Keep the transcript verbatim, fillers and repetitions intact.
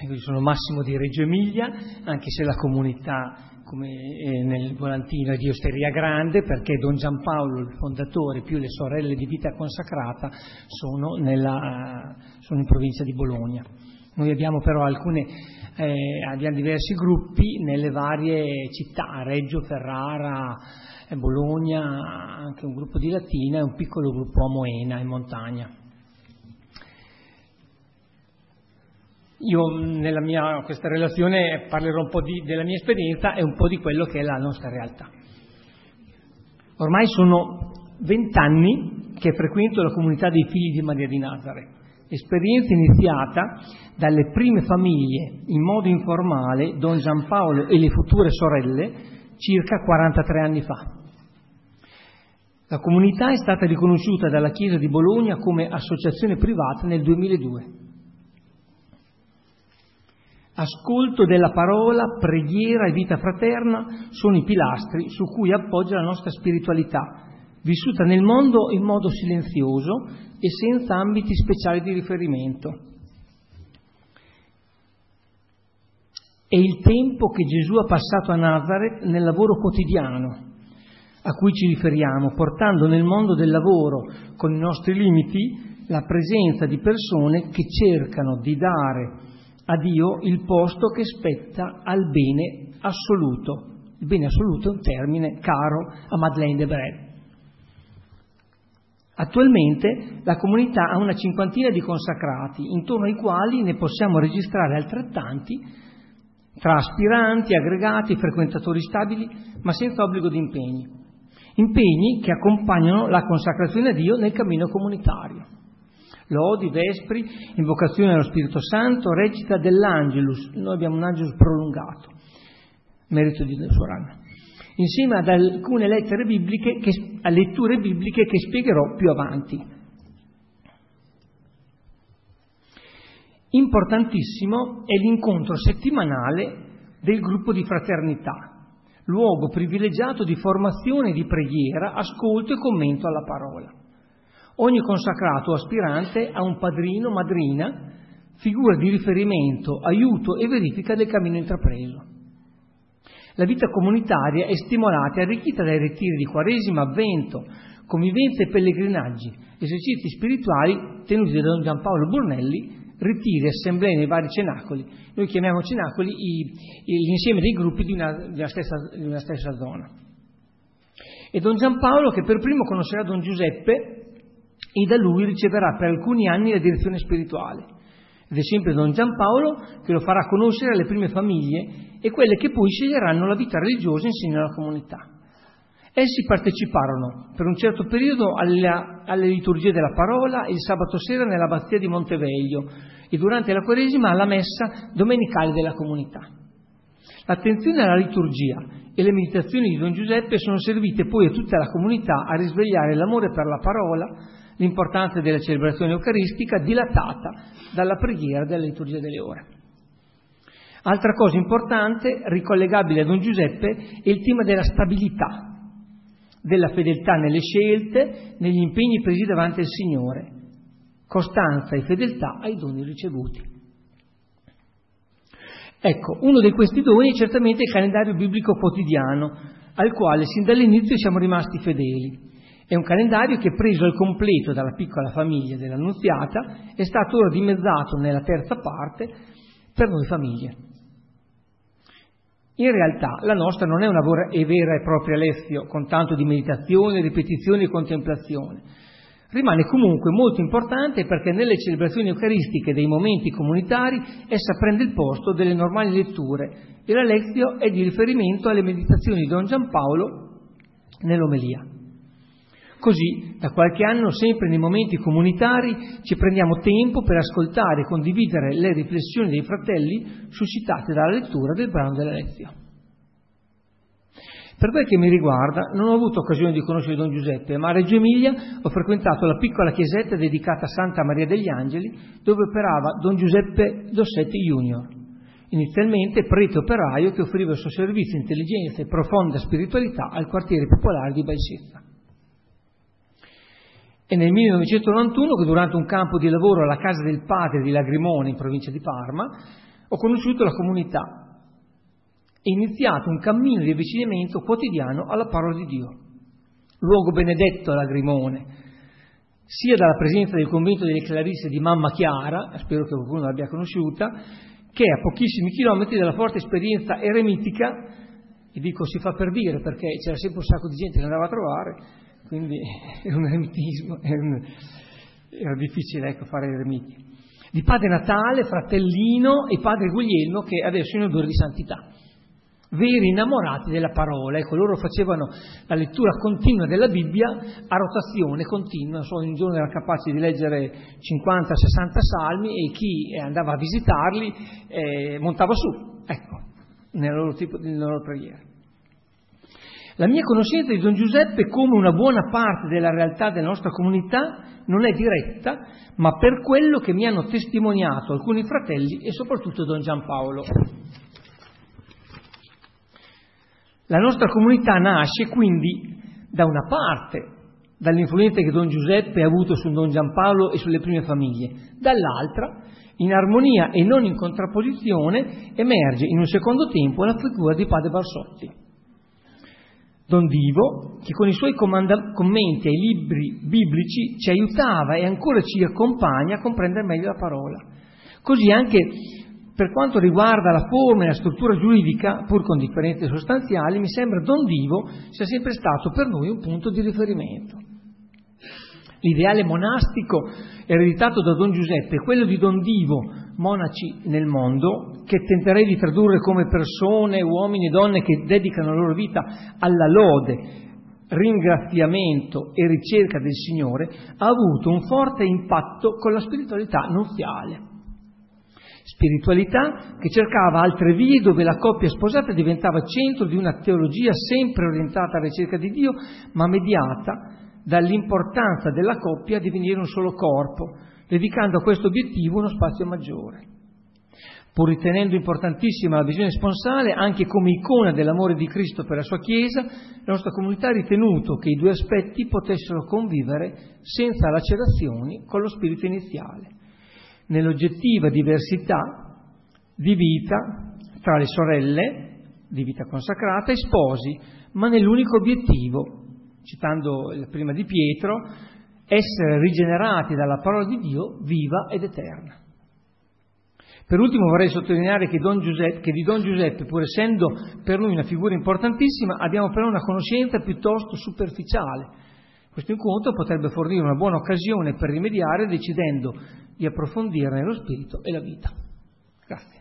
Io sono Massimo di Reggio Emilia, anche se la comunità, come nel volantino, è di Osteria Grande, perché Don Giampaolo, il fondatore, più le sorelle di vita consacrata, sono, nella, sono in provincia di Bologna. Noi abbiamo però alcune, eh, abbiamo diversi gruppi nelle varie città, Reggio, Ferrara, Bologna, anche un gruppo di Latina e un piccolo gruppo a Moena, in montagna. Io nella mia questa relazione parlerò un po' di, della mia esperienza e un po' di quello che è la nostra realtà. Ormai sono vent'anni che frequento la comunità dei figli di Maria di Nazareth, esperienza iniziata dalle prime famiglie in modo informale, Don Giampaolo e le future sorelle, circa quarantatré anni fa. La comunità è stata riconosciuta dalla Chiesa di Bologna come associazione privata nel duemiladue. Ascolto della parola, preghiera e vita fraterna sono i pilastri su cui appoggia la nostra spiritualità, vissuta nel mondo in modo silenzioso e senza ambiti speciali di riferimento. È il tempo che Gesù ha passato a Nazareth nel lavoro quotidiano, a cui ci riferiamo, portando nel mondo del lavoro, con i nostri limiti, la presenza di persone che cercano di dare a Dio il posto che spetta al bene assoluto. Il bene assoluto è un termine caro a Madeleine de Brel. Attualmente la comunità ha una cinquantina di consacrati, intorno ai quali ne possiamo registrare altrettanti tra aspiranti, aggregati, frequentatori stabili, ma senza obbligo di impegni. Impegni che accompagnano la consacrazione a Dio nel cammino comunitario. Lodi, vespri, invocazione allo Spirito Santo, recita dell'Angelus. Noi abbiamo un Angelus prolungato, merito di Sorana, insieme ad alcune lettere bibliche, che, a letture bibliche che spiegherò più avanti. Importantissimo è l'incontro settimanale del gruppo di fraternità, luogo privilegiato di formazione, di preghiera, ascolto e commento alla parola. Ogni consacrato o aspirante ha un padrino, madrina, figura di riferimento, aiuto e verifica del cammino intrapreso. La vita comunitaria è stimolata e arricchita dai ritiri di Quaresima, Avvento, convivenze e pellegrinaggi, esercizi spirituali tenuti da Don Giampaolo Brunelli, ritiri, assemblee nei vari cenacoli. Noi chiamiamo cenacoli i, l'insieme dei gruppi di una, di una, stessa, di una stessa zona. E Don Giampaolo, che per primo conoscerà Don Giuseppe, e da lui riceverà per alcuni anni la direzione spirituale. Ed è sempre Don Giampaolo che lo farà conoscere alle prime famiglie e quelle che poi sceglieranno la vita religiosa insieme alla comunità. Essi parteciparono per un certo periodo alla, alle liturgie della parola il sabato sera nell'abbazia di Monteveglio e durante la Quaresima alla messa domenicale della comunità. L'attenzione alla liturgia e le meditazioni di Don Giuseppe sono servite poi a tutta la comunità a risvegliare l'amore per la parola, l'importanza della celebrazione eucaristica dilatata dalla preghiera della liturgia delle ore. Altra cosa importante, ricollegabile a Don Giuseppe, è il tema della stabilità, della fedeltà nelle scelte, negli impegni presi davanti al Signore, costanza e fedeltà ai doni ricevuti. Ecco, uno di questi doni è certamente il calendario biblico quotidiano, al quale sin dall'inizio siamo rimasti fedeli. È un calendario che, preso al completo dalla piccola famiglia dell'Annunziata, è stato ora dimezzato nella terza parte per noi famiglie. In realtà la nostra non è una vera e propria lezio con tanto di meditazione, ripetizione e contemplazione. Rimane comunque molto importante perché nelle celebrazioni eucaristiche dei momenti comunitari essa prende il posto delle normali letture e la lezio è di riferimento alle meditazioni di Don Giampaolo nell'omelia. Così, da qualche anno, sempre nei momenti comunitari, ci prendiamo tempo per ascoltare e condividere le riflessioni dei fratelli suscitate dalla lettura del brano della lezio. Per quel che mi riguarda, non ho avuto occasione di conoscere Don Giuseppe, ma a Reggio Emilia ho frequentato la piccola chiesetta dedicata a Santa Maria degli Angeli, dove operava Don Giuseppe Dossetti Junior, inizialmente prete operaio che offriva il suo servizio, intelligenza e profonda spiritualità al quartiere popolare di Balsezza. È nel millenovecentonovantuno che durante un campo di lavoro alla casa del padre di Lagrimone in provincia di Parma ho conosciuto la comunità e iniziato un cammino di avvicinamento quotidiano alla parola di Dio. Luogo benedetto all'Agrimone, sia dalla presenza del convento delle Clarisse di Mamma Chiara, spero che qualcuno l'abbia conosciuta, che a pochissimi chilometri dalla forte esperienza eremitica, e dico si fa per dire perché c'era sempre un sacco di gente che andava a trovare, quindi era un eremitismo, era, un, era difficile ecco, fare eremiti, di padre Natale, fratellino e padre Guglielmo, che adesso è in odore di santità. Veri innamorati della parola, ecco, loro facevano la lettura continua della Bibbia a rotazione continua, so, un giorno erano capaci di leggere cinquanta sessanta salmi e chi andava a visitarli eh, montava su, ecco, nel loro tipo, nelle loro preghiere. La mia conoscenza di Don Giuseppe, come una buona parte della realtà della nostra comunità, non è diretta, ma per quello che mi hanno testimoniato alcuni fratelli e soprattutto Don Giampaolo. La nostra comunità nasce quindi da una parte dall'influenza che Don Giuseppe ha avuto su Don Giampaolo e sulle prime famiglie, dall'altra, in armonia e non in contrapposizione, emerge in un secondo tempo la figura di padre Barsotti. Don Divo, che con i suoi comanda- commenti ai libri biblici ci aiutava e ancora ci accompagna a comprendere meglio la parola. Così anche per quanto riguarda la forma e la struttura giuridica, pur con differenze sostanziali, mi sembra Don Divo sia sempre stato per noi un punto di riferimento. L'ideale monastico ereditato da Don Giuseppe è quello di Don Divo, monaci nel mondo, che tenterei di tradurre come persone, uomini e donne che dedicano la loro vita alla lode, ringraziamento e ricerca del Signore, ha avuto un forte impatto con la spiritualità nuziale. Spiritualità che cercava altre vie dove la coppia sposata diventava centro di una teologia sempre orientata alla ricerca di Dio, ma mediata dall'importanza della coppia a divenire un solo corpo, dedicando a questo obiettivo uno spazio maggiore. Pur ritenendo importantissima la visione sponsale, anche come icona dell'amore di Cristo per la sua Chiesa, la nostra comunità ha ritenuto che i due aspetti potessero convivere senza lacerazioni con lo spirito iniziale, nell'oggettiva diversità di vita tra le sorelle, di vita consacrata, e sposi, ma nell'unico obiettivo, citando la prima di Pietro, essere rigenerati dalla parola di Dio viva ed eterna. Per ultimo vorrei sottolineare che, Don Giuseppe, che di Don Giuseppe, pur essendo per noi una figura importantissima, abbiamo però una conoscenza piuttosto superficiale. Questo incontro potrebbe fornire una buona occasione per rimediare, decidendo di approfondire nello spirito e la vita. Grazie.